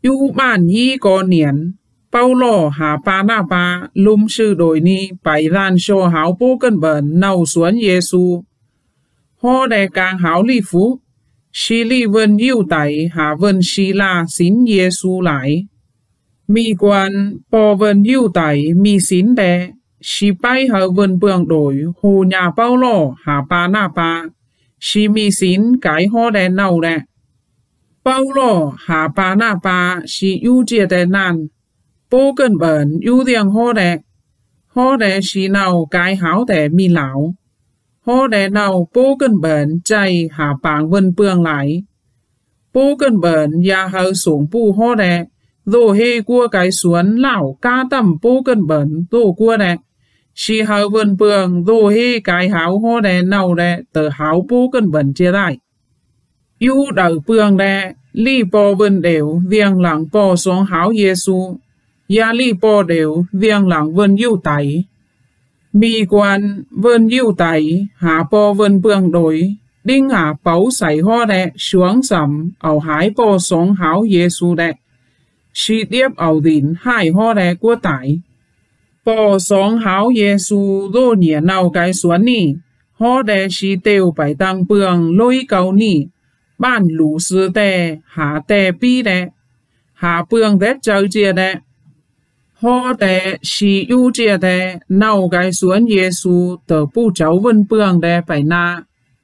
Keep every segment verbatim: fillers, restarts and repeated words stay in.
U bản y có niên, bao lò hà ba na ba lùm sư đổi ni bảy lan cho hảo bố cân bẩn nâu xuống Giê-xu. Họ đề càng hảo ly phú, xì ly vân yêu tẩy hà vân xì la xin Giê-xu lại. Mi quan bò vân yêu tẩy mi xin đề, xì bay hà vân bường đổi hồ nhà bao lò hà ba na ba, xì mi xin cái họ đề nâu đề. Bao lò hà ba na ba xì ưu chia đề nan, bố cân bẩn ưu tiếng họ đề. Họ đề xì nào cái hảo đề mi lão. Họ đề nào bố cân bẩn chay hà bảng vân bường lại. Bố cân bẩn ya hờ xuống bù họ đề, dô hê qua cái xuân lão ca tầm bố cân bẩn dô qua đề. Xì hờ vân bường dô hê cái hảo họ đề nào đề tờ hảo bố cân bẩn chia lại. Yêu đầu bường đề, li bò vân đều viêng lặng bò xuống hảo Giê-xu. Ya li bò đều viêng lặng vân yêu tẩy. Mi quan vân yêu tẩy hạ bò vân bường đổi. Đinh hạ bảo xảy hoa đệ xuống sầm ảo hái bò xuống hảo Giê-xu đệ. Xì tiếp ảo đỉnh hai hoa đệ của tẩy. Bò xuống hảo Giê-xu đô nhẹ nào cái xuống nì. Hoa đệ xì tiêu bảy tăng bường lôi cầu nì. Bạn lũ sư đệ hạ đệ bi đệ. Hạ bường đệ châu chia đệ. Họ đệ xì ưu chia đệ nào cái xuống Giê-xu tờ bù cháu vân bường đệ phải na.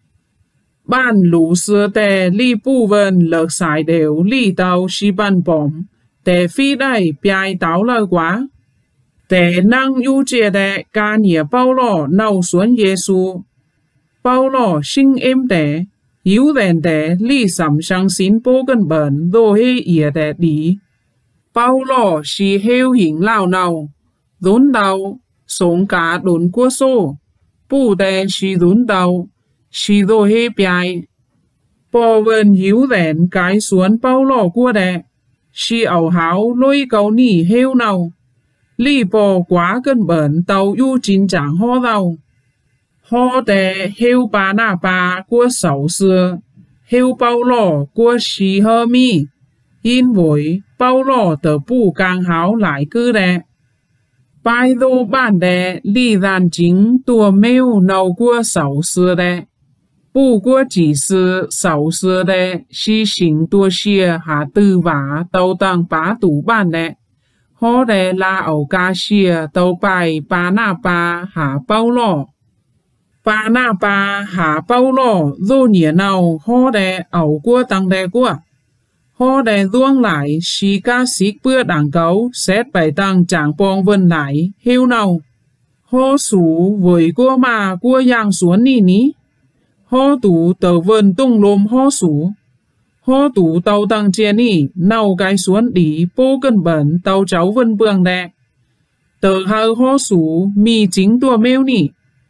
Bạn lũ sư đệ li bù vân lợt xài đều li tàu xì bàn bóng. Đệ phi đầy bịai táo lời quá. Đệ năng ưu chia đệ ca nhẹ bao lò nào xuống Giê-xu. Bao lò sinh êm đệ. Yếu đèn đệ li sẵm sang xin bố cân bẩn đô hê ỉa đệ đi. Bao lò xì hêu hình lao nào. Đốn đau, sống cả đốn của xô. Bù đệ xì đốn đau, xì đô hê bịai. Bò vân yếu đèn cái xuống bao lò của đệ. Xì ảo háo lôi cầu nỉ hêu nào. Li bò quá cân bẩn tàu yu chín chẳng ho đau. Họ đệ hêu ba na ba của sáu xưa. Hêu bao lò của xì hơ mi. In với bao lò tờ bù càng háo lại cư đệ. Bài đô bản đệ li đàn chính tùa mêu nâu của sáu xưa đệ. Bù của chỉ sư sáu xưa đệ. Xì xình tùa xìa hạ tư vả tàu tăng bá tủ bản đệ. Họ đệ là ẩu ca xìa tàu bài ba na ba hạ bao lò. Ba na ba hạ bao lò dô nhẹ nào họ đệ ẩu của tăng đệ của. Họ đệ duông lại xì ca xích bữa đảng cấu xét bài tăng chẳng bong vân lại hêu nào. Họ sủ với của mà của yang xuống nì ní. Họ tủ tờ vân tung lôm họ sủ. Họ tủ tàu tăng chia nì nào cái xuống đi bố cân bẩn tàu cháu vân bường đệ. Tờ hờ họ sủ mì chính tùa mêu nì.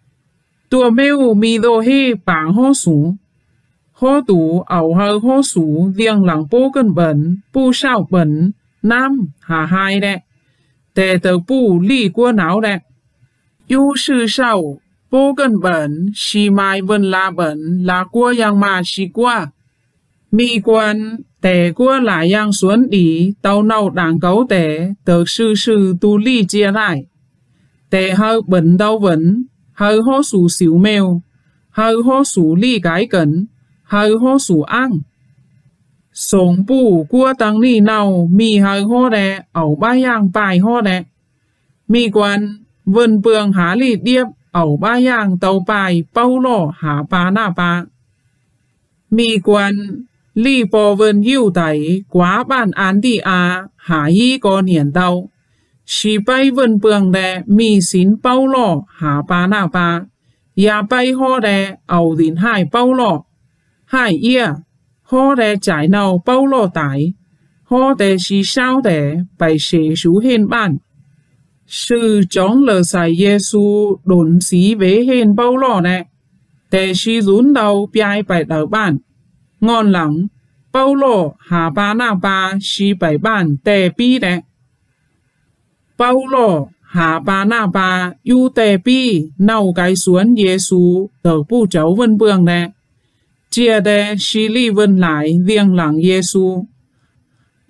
Tùa mêu mì đô hê bảng họ sủ. Họ tủ ảo hờ họ sủ viêng lặng bố cân bẩn, bù sao bẩn, nam, hà hai đệ. Tề tờ bù lì của não đệ. Yêu sư sao, bố cân bẩn, xì mai vân la bẩn là của yang mà xì qua. Mi quan, tề của là yang xuống đi, tàu nào đảng cấu tề, tờ sư sư tu lì chia lại. Tề hờ bẩn đau vấn, hờ họ sủ xíu mèo, hờ họ sủ lì cái cẩn. Hờ họ sủ ăn. Sống bù của tăng ni nào mì hờ họ đệ ẩu ba yang bài họ đệ. Mi quan vân bường há lì điếp ẩu ba yang tàu bài bao lò há ba na ba. Mi quan lì bò vân yêu tẩy quá bản án đi à há y có niên tàu. Xì bay vân bường đệ mi xin bao lò há ba na ba. Ya bay họ đệ ẩu đến hai bao lò. Hai ia, họ đệ trái nào bao lò tải, họ đệ xì sao đệ bài xế xú hên bản. Sư chóng lờ xài Giê-xu đồn xí vế hên bao lò nè, đệ xì rún đầu bịai bài đảo bản. Ngon lắm, bao lò hà ba na ba xì bài bản tè bi nè. Bao lò hà ba na ba yu tè bi nào cái xuống Giê-xu tờ bù cháu vân bường nè. Chia đệ xì li vân lại viêng lặng Giê-xu.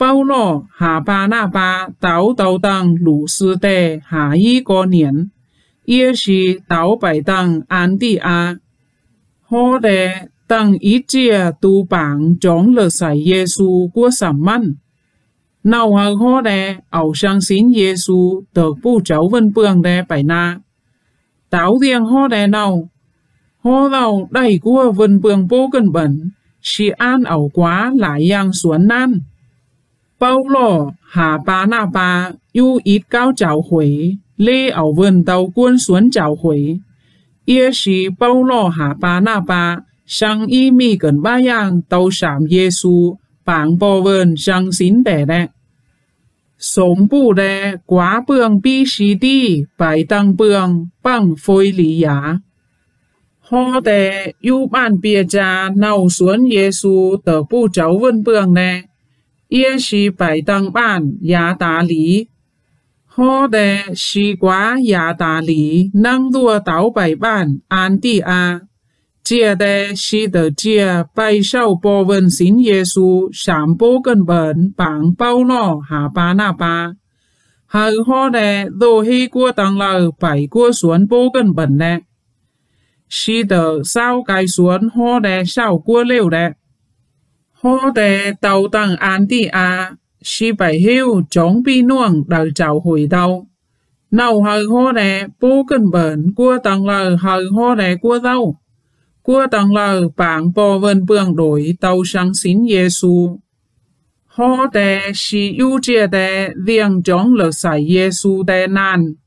保罗和巴拿巴到到当鲁斯的下一個年，也是到拜當安地亞，我哋當一切都幫將了使耶穌過三萬，nào hờ我哋auch相信耶穌得不走分phương嘅拜那，tạo riêng我哋nào，我เราได้過分phương bố根本，是按熬quá lại yang xuân nan。保羅和巴拿巴有一教教會，嚟熬分到官選教會，也是保羅和巴拿巴像伊米跟巴樣到上耶穌幫保分相信的咧。sống bù đề quá bường bi sĩ đi bài tăng bường bằng phôi lý giá. Họ đề yu bàn bìa cha nào xuống Giê-xu tờ bù cháu vân bường nè, yê sĩ bài tăng bàn giá tá lý. Họ đề sĩ quá giá tá lý năng đùa táo bài bàn an tì à. Chia đề sĩ tờ chia bài sau bò vân xin Giê-xu sám bố cân bẩn bằng bao nọ hạ bà nà bà. Hãy họ đề đô hi của tăng lời bài của xuống bố cân bẩn nè. Sĩ tờ sao cái xuống họ đề sao của liều nè. Họ đề tàu tăng an tì à. Sĩ bài hiu chống bi nuông đời cháu hồi đau. Nào hãy họ đề bố cân bẩn của tăng lời hãy họ đề của đâu. Của tăng lời bảng bò vân bường đổi tàu sang xin Giê-xu. Họ đề sĩ ưu chia đề riêng chống lực xảy Giê-xu đề nan.